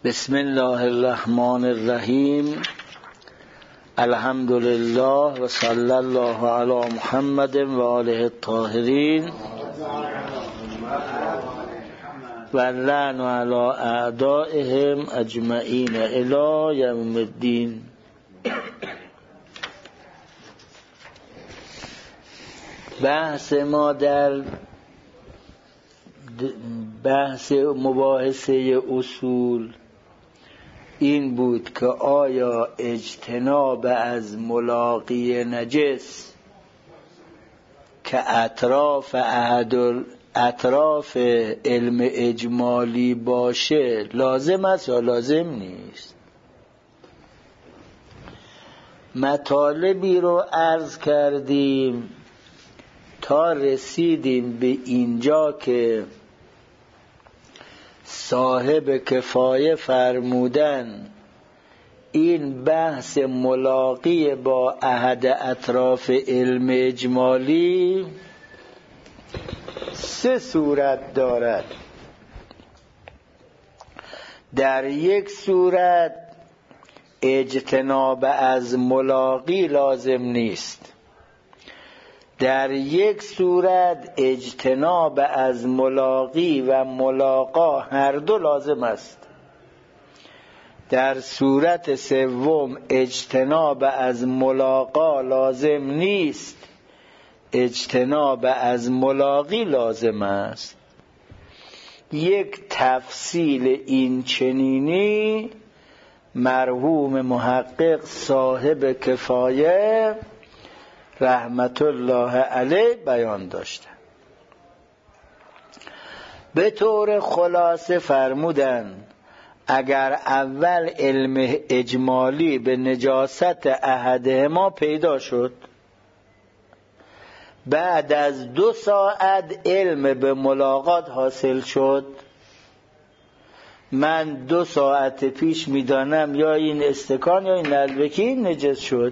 بسم الله الرحمن الرحیم. الحمد لله و صلی الله علی محمد و آله الطاهرین و لعن علی اعدائهم اجمعین الی یوم الدین. بحث ما در بحث مباحثه اصول این بود که آیا اجتناب از ملاقی نجس که اطراف علم اجمالی باشه لازم است یا لازم نیست؟ مطالبی رو عرض کردیم تا رسیدیم به اینجا که صاحب کفایه فرمودن این بحث ملاقی با احد اطراف علم اجمالی سه صورت دارد. در یک صورت اجتناب از ملاقی لازم نیست، در یک صورت اجتناب از ملاقی و ملاقا هر دو لازم است، در صورت سوم اجتناب از ملاقا لازم نیست، اجتناب از ملاقی لازم است. یک تفصیل این چنینی مرحوم محقق صاحب کفایه رحمت الله علیه بیان داشته. به طور خلاصه فرمودن اگر اول علم اجمالی به نجاست احدهما پیدا شد، بعد از 2 ساعت علم به ملاقات حاصل شد، من 2 ساعت پیش میدانم یا این استکان یا این نلبکی نجس شد،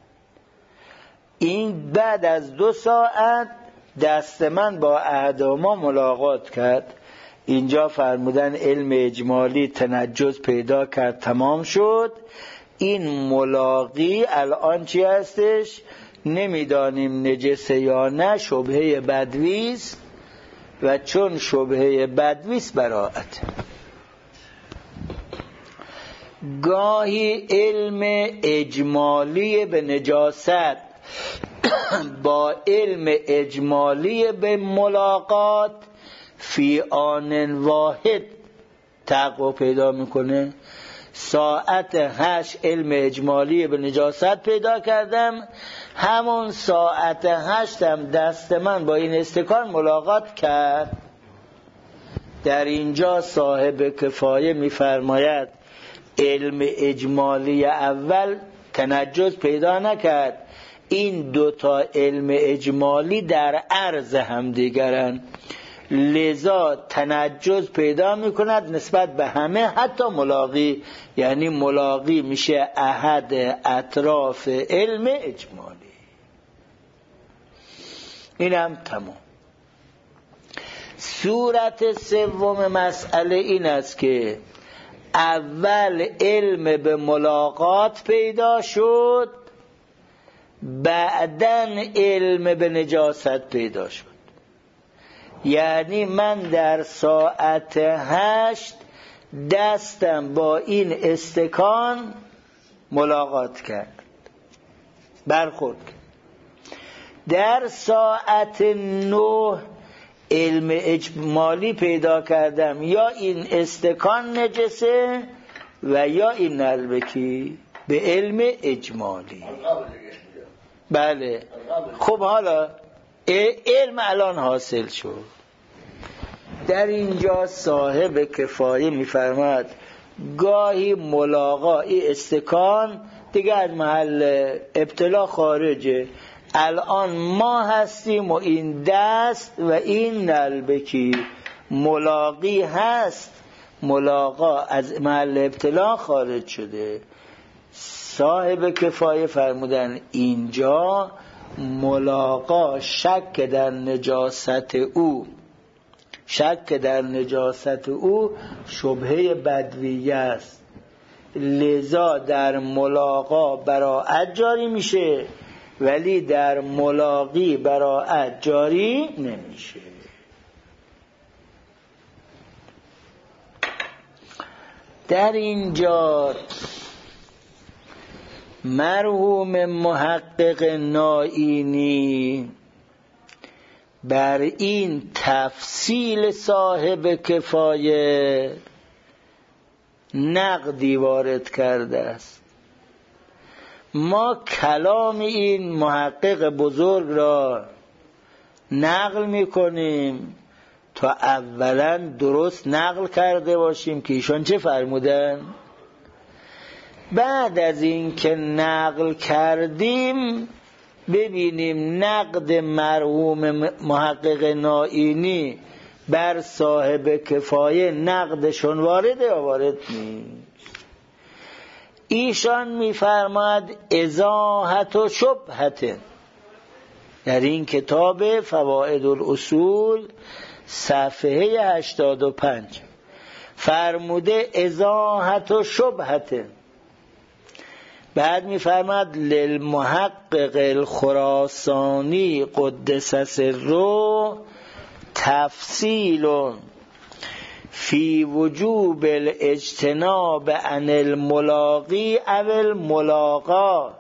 این بعد از 2 ساعت دست من با احدهما ملاقات کرد، اینجا فرمودن علم اجمالی تنجس پیدا کرد، تمام شد. این ملاقی الان چی هستش؟ نمیدانیم نجسه یا نه، شبهه بدویست و چون شبهه بدویست براءت. گاهی علم اجمالی به نجاست با علم اجمالی به ملاقات فی آن واحد تقوی پیدا میکنه. ساعت 8 علم اجمالی به نجاست پیدا کردم، همون ساعت 8 هم دست من با این استکان ملاقات کرد. در اینجا صاحب کفایه میفرماید علم اجمالی اول تنجس پیدا نکرد، این 2 علم اجمالی در عرض هم دیگرن، لذا تنجس پیدا میکند نسبت به همه، حتی ملاقی. یعنی ملاقی میشه احد اطراف علم اجمالی. اینم تمام. صورت سوم مسئله این است که اول علم به ملاقات پیدا شد، بعدن علم به نجاست پیدا شد. یعنی من در ساعت 8 دستم با این استکان ملاقات کرد، برخورد کرد. در ساعت 9 علم اجمالی پیدا کردم، یا این استکان نجسه و یا این نلبکی، به علم اجمالی. بله. خب حالا علم الان حاصل شد. در اینجا صاحب کفایه میفرماد گاهی ملاقای استکان دیگه از محل ابتلا خارجه، الان ما هستیم و این دست و این نلبکی ملاقی هست، ملاقا از محل ابتلا خارج شده. صاحب کفایه فرمودن اینجا ملاقا شک در نجاست او شک در نجاست او شبهه بدویه است، لذا در ملاقا براءت جاری میشه ولی در ملاقی براءت جاری نمیشه. در اینجا مرحوم محقق نائینی بر این تفصیل صاحب کفایه نقدی وارد کرده است. ما کلام این محقق بزرگ را نقل میکنیم تا اولا درست نقل کرده باشیم که ایشان چه فرمودن. بعد از این که نقل کردیم ببینیم نقد مرحوم محقق نائینی بر صاحب کفایه نقدشون وارده یا وارد نیست. ایشان میفرماد ازاحت و شبهت در این کتاب فوائد الاصول صفحه 85 فرموده ازاحت و شبهت. بعد میفرماد للمحقق الخراسانی قدس سره تفصیل فی وجوب الاجتناب عن الملاقی او الملاقا.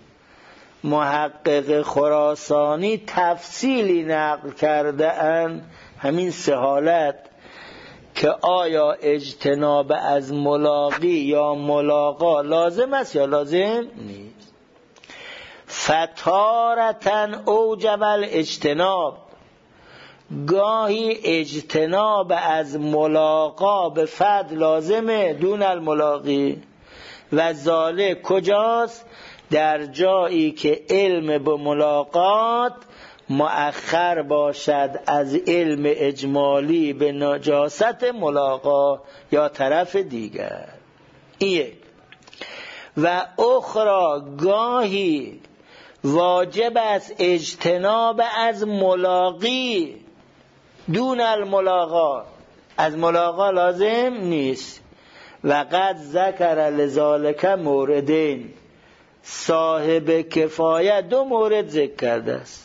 محقق خراسانی تفصیلی نقل کرده اند همین سه حالت که آیا اجتناب از ملاقی یا ملاقا لازم است یا لازم نیست. فتارتن اوجب الاجتناب، گاهی اجتناب از ملاقا به فد لازمه دون الملاقی. و ذالک کجاست؟ در جایی که علم به ملاقات مؤخر باشد از علم اجمالی به نجاست ملاقا یا طرف دیگر. یک. و اخرى گاهی واجب است اجتناب از ملاقی دون الملاقا، از ملاقا لازم نیست. و قد ذکر لذالک موردین، صاحب کفایه دو مورد ذکر کرده است.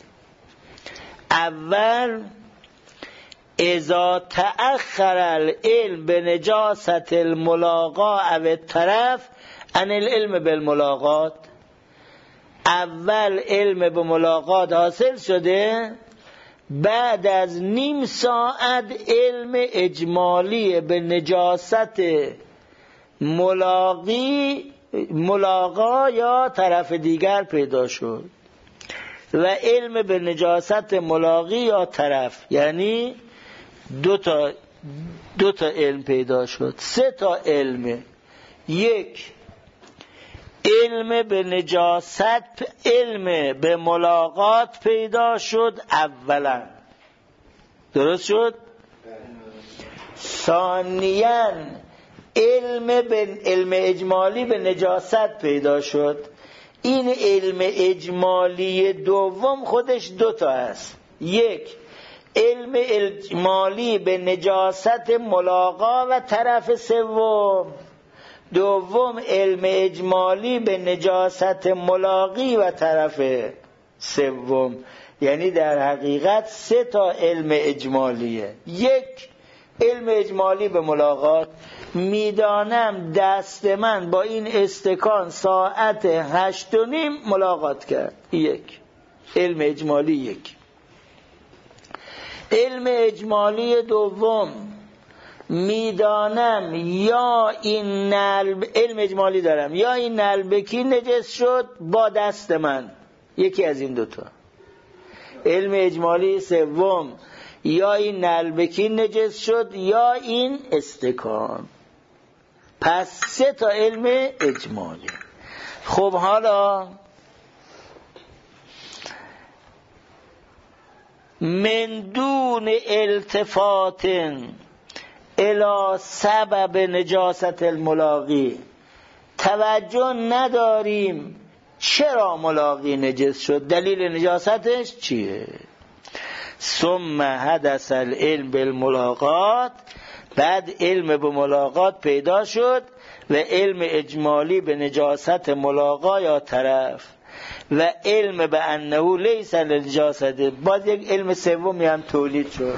اول اذا تأخر العلم بنجاست الملاقا او الطرف عن العلم بالملاقات. اول علم به ملاقات حاصل شده، بعد از نیم ساعت علم اجمالی به نجاست ملاقا یا طرف دیگر پیدا شد. و علم به نجاست ملاقی یا طرف یعنی دو تا علم پیدا شد، سه تا علم. یک علم به نجاست، علم به ملاقات پیدا شد اولا، درست شد؟ ثانیاً علم اجمالی به نجاست پیدا شد. این علم اجمالی دوم خودش دوتا است. یک علم اجمالی به نجاست ملاقا و طرف سوم. دوم علم اجمالی به نجاست ملاقی و طرف سوم. یعنی در حقیقت سه تا علم اجمالیه. یک علم اجمالی به ملاقات، میدانم دست من با این استکان ساعت 8:30 ملاقات کرد. یک علم اجمالی. یک علم اجمالی دوم، میدانم یا این علم اجمالی دارم یا این نلبکی نجس شد با دست من، یکی از این دوتا. علم اجمالی سوم، یا این نلبکی نجس شد یا این استکان. پس سه تا علم اجمالی. خب حالا من دون التفات الی سبب نجاست الملاقی، توجه نداریم چرا ملاقی نجس شد، دلیل نجاستش چیه. ثم حدث العلم بالملاقات، بعد علم به ملاقات پیدا شد و علم اجمالی به نجاست ملاقا یا طرف و علم به انه لیس لنجاست، باز یک علم سومی هم تولید شد.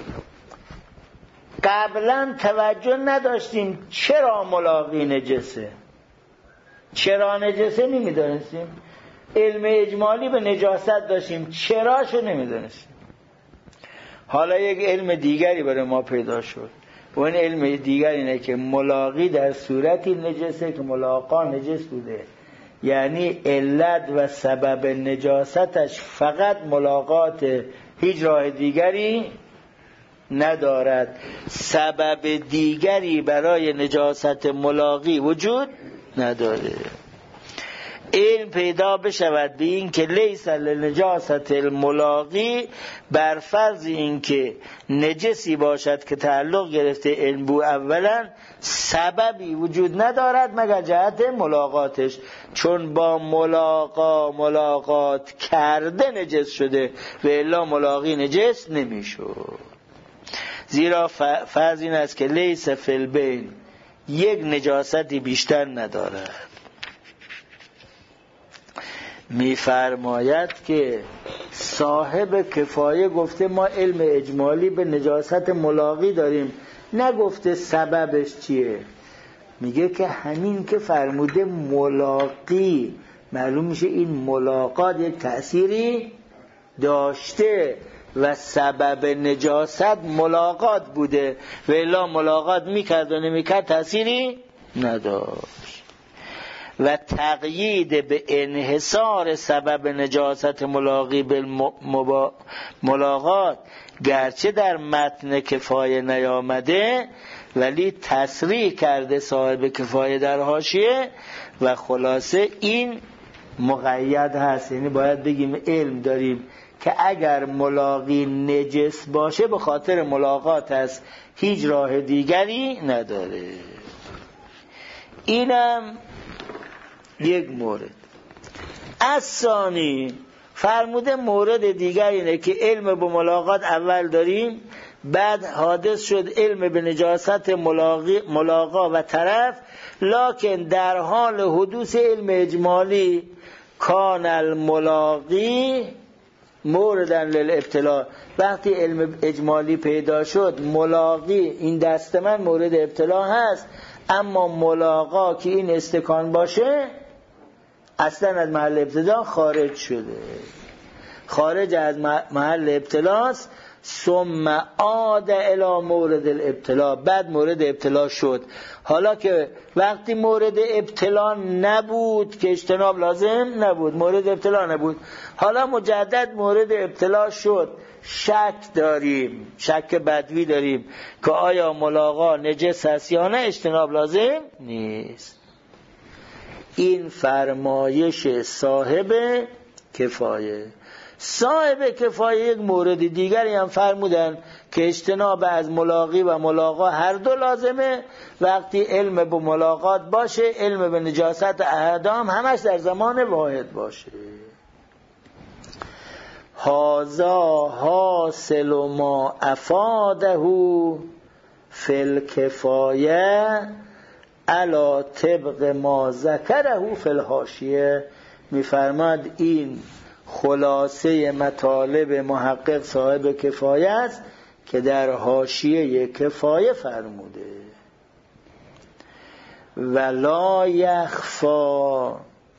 قبلا توجه نداشتیم چرا ملاقی نجسه، چرا نجسه نمیدانستیم، علم اجمالی به نجاست داشتیم، چراشو نمیدانستیم. حالا یک علم دیگری برای ما پیدا شد و این علم دیگر اینه که ملاقی در صورتی نجسه که ملاقا نجس بوده، یعنی علت و سبب نجاستش فقط ملاقات، هیچ راه دیگری ندارد، سبب دیگری برای نجاست ملاقی وجود نداره. علم پیدا بشود به این که لیس لنجاست الملاقی، بر فرض این که نجسی باشد که تعلق گرفته علم بو، اولا سببی وجود ندارد مگر جهت ملاقاتش، چون با ملاقات کرده نجس شده و الا ملاقی نجس نمیشود. زیرا فرض این است که لیس فی البین، یک نجاستی بیشتر ندارد. می‌فرماید که صاحب کفایه گفته ما علم اجمالی به نجاست ملاقی داریم، نگفته سببش چیه. میگه که همین که فرموده ملاقی، معلوم میشه این ملاقات یک تأثیری داشته و سبب نجاست ملاقات بوده و الا ملاقات میکرد و نمیکرد تأثیری نداشت. و تقیید به انحصار سبب نجاست ملاقی به ملاقات گرچه در متن کفایه نیامده ولی تصریح کرده صاحب کفایه در حاشیه و خلاصه این مقید هست. یعنی باید بگیم علم داریم که اگر ملاقی نجس باشه به خاطر ملاقات است، هیچ راه دیگری نداره. اینم یک مورد. از ثانی فرموده مورد دیگر اینه که علم به ملاقات اول داریم، بعد حادث شد علم به نجاست ملاقا و طرف، لکن در حال حدوث علم اجمالی کان الملاقی موردن للابتلاء. وقتی علم اجمالی پیدا شد ملاقی این دست من مورد ابتلا هست، اما ملاقا که این استکان باشه اصلا از محل ابتدا خارج شده، خارج از محل ابتلاست. ثم عاد الی مورد الابتلا، بعد مورد ابتلا شد. حالا که وقتی مورد ابتلا نبود که اجتناب لازم نبود، مورد ابتلا نبود، حالا مجدد مورد ابتلا شد، شک داریم، شک بدوی داریم که آیا ملاقا نجس است یا نه، اجتناب لازم نیست. این فرمایش صاحب کفایه. صاحب کفایه یک مورد دیگری هم فرمودن که اجتناب از ملاقی و ملاقا هر دو لازمه. وقتی علم به ملاقات باشه، علم به نجاست احدام همش در زمان واحد باشه. هذا حاصل ما افاده فی الکفایه علی طبق ما ذکره فی الحاشیه. میفرماد این خلاصه مطالب محقق صاحب کفایه است که در حاشیه کفایه فرموده. ولا یخفا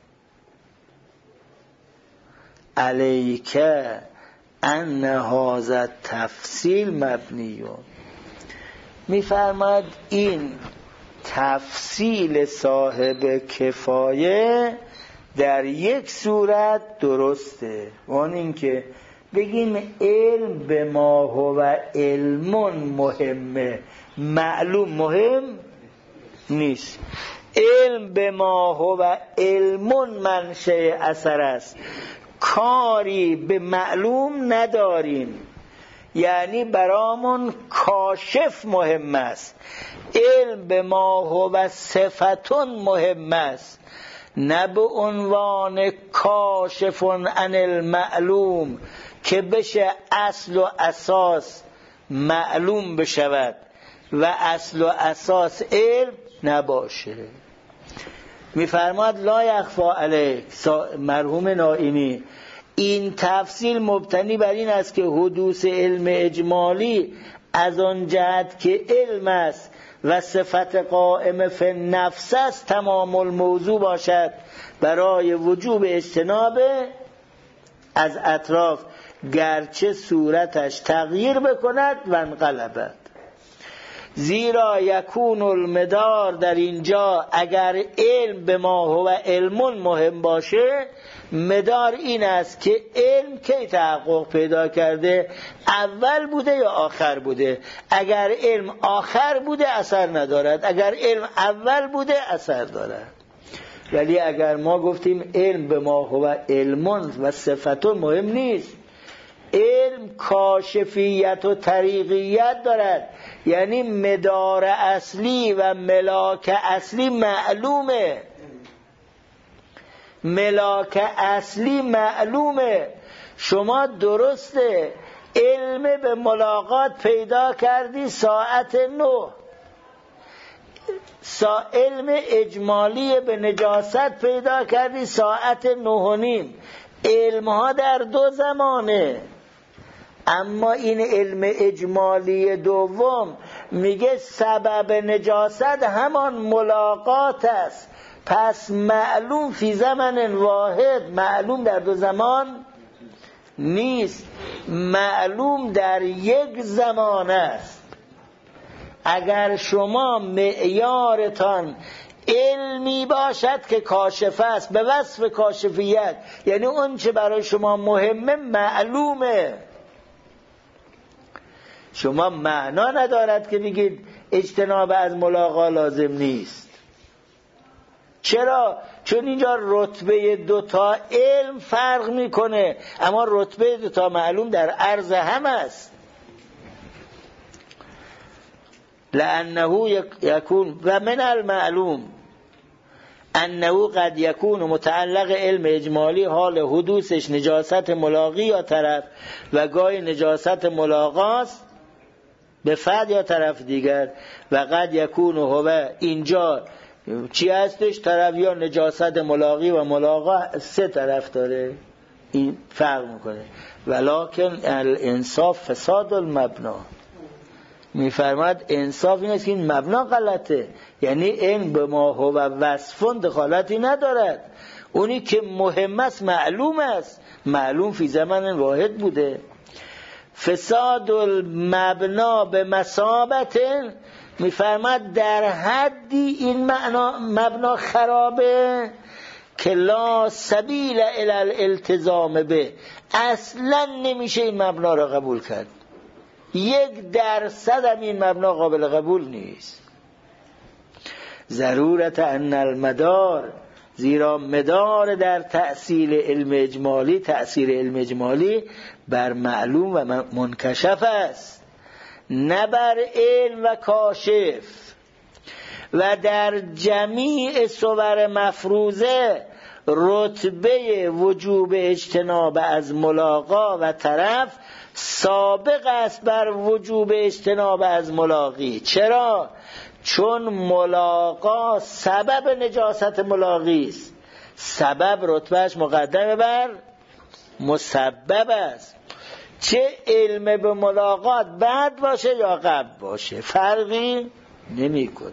علیک ان هذا تفصیل مبنیون. میفرماد این تفصیل صاحب کفایه در یک صورت درسته، اون این که بگیم علم به ما هو علم مهمه، معلوم مهم نیست. علم به ما هو علم منشأ اثر است، کاری به معلوم نداریم، یعنی برامون کاشف مهم است. علم به ما هو صفتون مهم است، نه به عنوان کاشف عن المعلوم که بشه اصل و اساس معلوم بشود و اصل و اساس علم نباشه. میفرماد لا یخفی علیک مرحوم نائینی، این تفصیل مبتنی بر این است که حدوث علم اجمالی از آن جهت که علم است و صفت قائم فی النفس است تمام الموضوع باشد برای وجوب اجتناب از اطراف، گرچه صورتش تغییر بکند و انقلبد. زیرا یکون المدار در اینجا اگر علم به ما هو علم مهم باشه، مدار این است که علم کی تحقق پیدا کرده، اول بوده یا آخر بوده. اگر علم آخر بوده اثر ندارد، اگر علم اول بوده اثر دارد. ولی اگر ما گفتیم علم به ما هو علم و صفتون مهم نیست، علم کاشفیت و طریقیت دارد، یعنی مدار اصلی و ملاک اصلی معلومه، ملاک اصلی معلومه. شما درسته علم به ملاقات پیدا کردی ساعت 9، علم اجمالی به نجاست پیدا کردی ساعت 9:30. علم ها در دو زمانه، اما این علم اجمالی دوم میگه سبب نجاست همان ملاقات است، پس معلوم فی زمن واحد، معلوم در دو زمان نیست، معلوم در یک زمان است. اگر شما معیارتان علمی باشد که کاشف است به وصف کاشفیت، یعنی اون چه برای شما مهمه معلومه، شما معنا ندارد که بگید اجتناب از ملاقات لازم نیست. چرا؟ چون اینجا رتبه دوتا علم فرق میکنه، اما رتبه دوتا معلوم در عرض هم است. لأنه یکون و من المعلوم انه قد یکون متعلق علم اجمالی حال حدوثش نجاست ملاقی یا طرف و گاهی نجاست ملاقاست به فرد یا طرف دیگر، و قد یکون هو اینجا چی هستش؟ طرف یا نجاست ملاقی و ملاقا سه طرف داره، این فرق میکنه. ولکن الانصاف فساد المبنا، میفرماد انصاف این است که این مبنا غلطه، یعنی این به ما هو وصفون دخالتی ندارد، اونی که مهم است معلوم است، معلوم فی زمان واحد بوده. فساد المبنا به مثابت، میفرماد در حدی این مبنا خرابه که لا سبیل الی الالتزام به، اصلا نمیشه این مبنا را قبول کرد، 1% هم این مبنا قابل قبول نیست. ضرورت ان المدار، زیرا مدار در تأصیل علم اجمالی، تأثیر علم اجمالی بر معلوم و منکشف است، نه بر علم و کاشف. و در جمیع صور مفروضه رتبه وجوب اجتناب از ملاقا و طرف سابق است بر وجوب اجتناب از ملاقی. چرا؟ چون ملاقا سبب نجاست ملاقی است، سبب رتبهش مقدمه بر مسبب است. چه علم به ملاقات بعد باشه یا قبل باشه فرقی نمیکنه.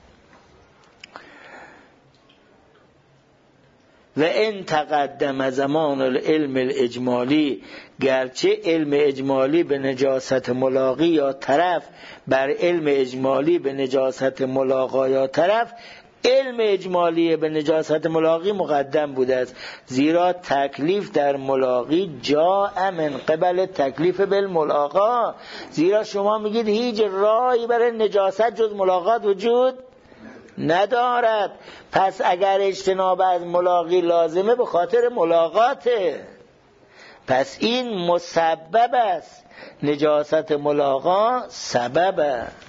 و ان تقدم زمان العلم الاجمالی، گرچه علم اجمالی به نجاست ملاقی یا طرف بر علم اجمالی به نجاست ملاقا یا طرف، علم اجمالی به نجاست ملاقی مقدم بوده است، زیرا تکلیف در ملاقی جاء من قبل تکلیف بالملاقا. زیرا شما میگید هیچ راهی برای نجاست جز ملاقات وجود ندارد، پس اگر اجتناب از ملاقی لازمه به خاطر ملاقاته، پس این مسبب است، نجاست ملاقا سبب است.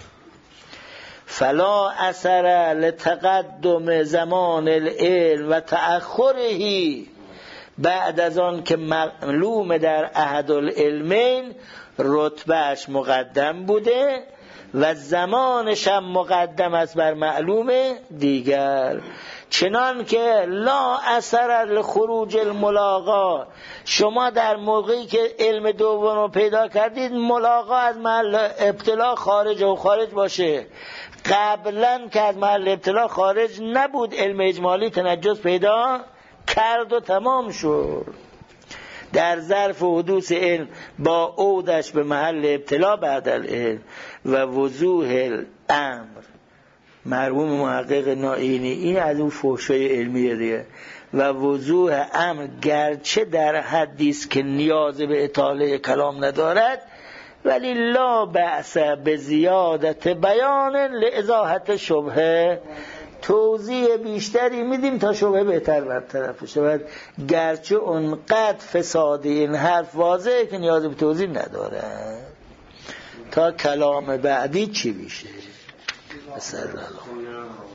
فلا اثر لتقدم زمان العلم و تأخره، بعد از آن که معلوم در احد العلمین رتبهش مقدم بوده و زمانش هم مقدم است بر معلوم دیگر. چنان که لا اثر الخروج الملاقا، شما در موقعی که علم دوم رو پیدا کردید ملاقا از محل ابتلا خارج باشه، قبلا که از محل ابتلا خارج نبود، علم اجمالی تنجس پیدا کرد و تمام شد. در ظرف حدوث علم با عودش به محل ابتلا بعد العلم و وضوح الامر. مرحوم محقق نائینی این از اون فحشای علمیه دیگه. و وضوح امر گرچه در حدی است که نیاز به اطاله کلام ندارد، ولی لا بأس به زیادت بیان لازاحت شبهه، توضیح بیشتری میدیم تا شبهه بهتر برطرف شود، گرچه اونقدر فساد این حرف واضحه که نیاز به توضیح نداره. تا کلام بعدی چی میشه؟